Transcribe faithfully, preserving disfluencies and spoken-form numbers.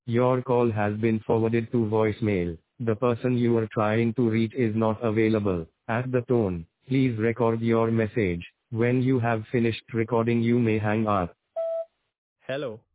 Your call has been forwarded to voicemail. The person you are trying to reach is not available. At the tone, please record your message. When you have finished recording, you may hang up. Hello,